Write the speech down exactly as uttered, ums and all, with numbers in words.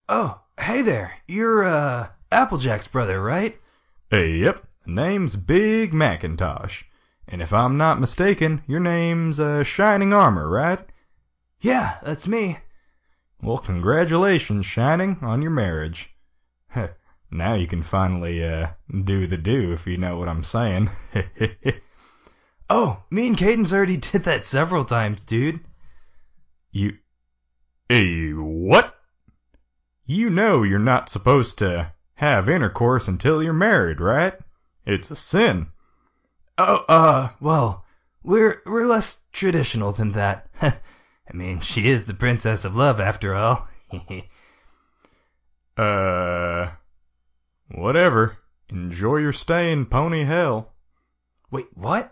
Oh, hey there. You're, uh, Applejack's brother, right? Hey, yep. Name's Big Macintosh. And if I'm not mistaken, your name's, uh, Shining Armor, right? Yeah, that's me. Well, congratulations, Shining, on your marriage. Now you can finally, uh, do the do, if you know what I'm saying. Oh, me and Caden's already did that several times, dude. You... Hey, what? You know you're not supposed to have intercourse until you're married, right? It's a sin. Oh, uh, well, we're we're less traditional than that. I mean, she is the princess of love after all. uh, whatever. Enjoy your stay in Pony Hell. Wait, what?